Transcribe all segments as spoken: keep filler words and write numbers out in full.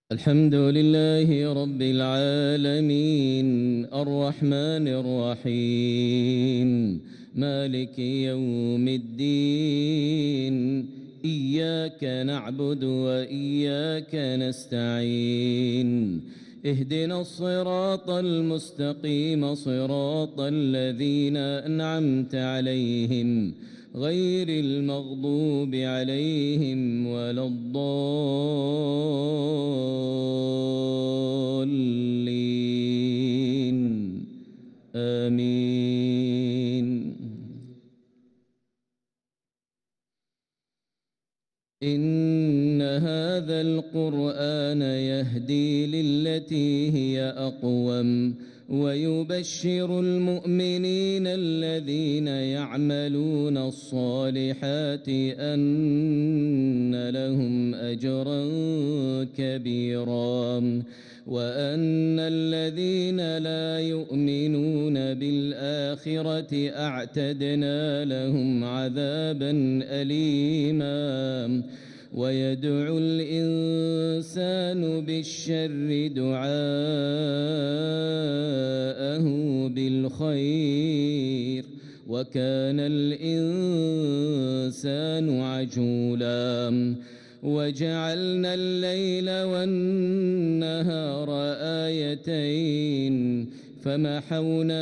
الحمد لله رب العالمين الرحمن الرحيم مالك يوم الدين إياك نعبد وإياك نستعين اهدنا الصراط المستقيم صراط الذين أنعمت عليهم غير المغضوب عليهم ولا الضالين آمين. إن هذا القرآن يهدي للتي هي أقوم ويبشر المؤمنين الذين يعملون الصالحات أن لهم أجرا كبيرا وأن الذين لا يؤمنون بالآخرة أعتدنا لهم عذابا أليما. ويدعو الإنسان بالشر دعاءه بالخير وكان الإنسان عجولا. وجعلنا الليل والنهار آيتين فمحونا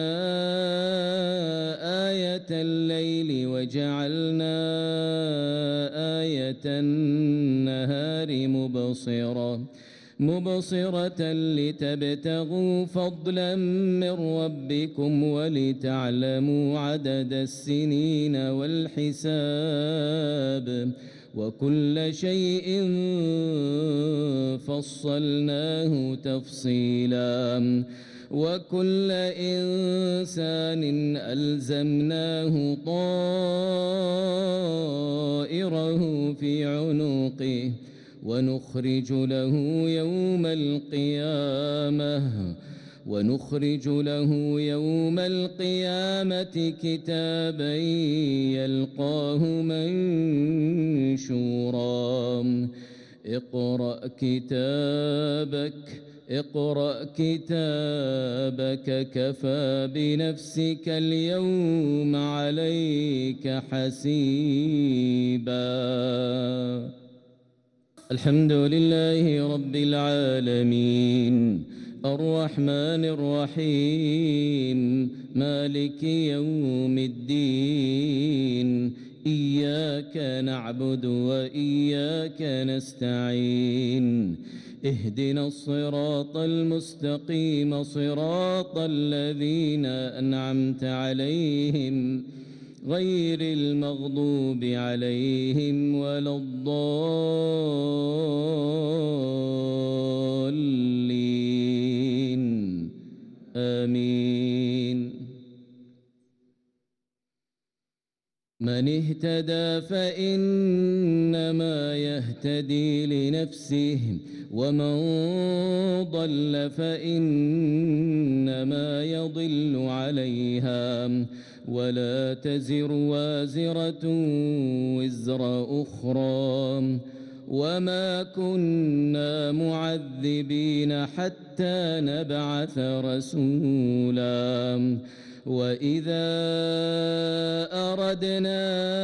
آية الليل وجعلنا آية النهار مبصرة مبصرة لتبتغوا فضلا من ربكم ولتعلموا عدد السنين والحساب وكل شيء فصلناه تفصيلا. وكل إنسان ألزمناه طائره في عنقه ونخرج له يوم القيامة ونخرج له يوم القيامة كتابا يلقاه منشورا. اقرأ كتابك اقرأ كتابك كفى بنفسك اليوم عليك حسيبا. الحمد لله رب العالمين الرحمن الرحيم مالك يوم الدين إياك نعبد وإياك نستعين اهدنا الصراط المستقيم صراط الذين أنعمت عليهم غير المغضوب عليهم ولا الضالين آمين. من اهتدى فإنما يهتدي لنفسه ومن ضل فإنما يضل عليها ولا تزر وازرة وزر أخرى وما كنا معذبين حتى نبعث رسولا. وإذا أردنا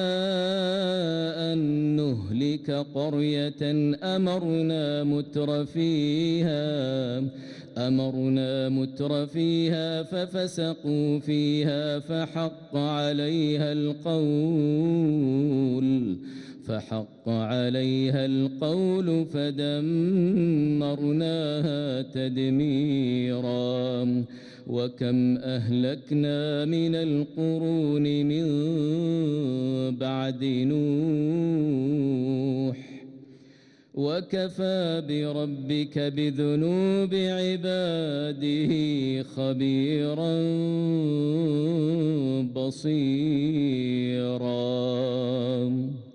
أن نهلك قرية أمرنا مترفيها أمرنا مترفيها ففسقوا فيها فحق عليها القول فحق عليها القول فدمرناها تدميرا. وكم أهلكنا من القرون من بعد نوح وكفى بربك بذنوب عباده خبيرا بصيرا.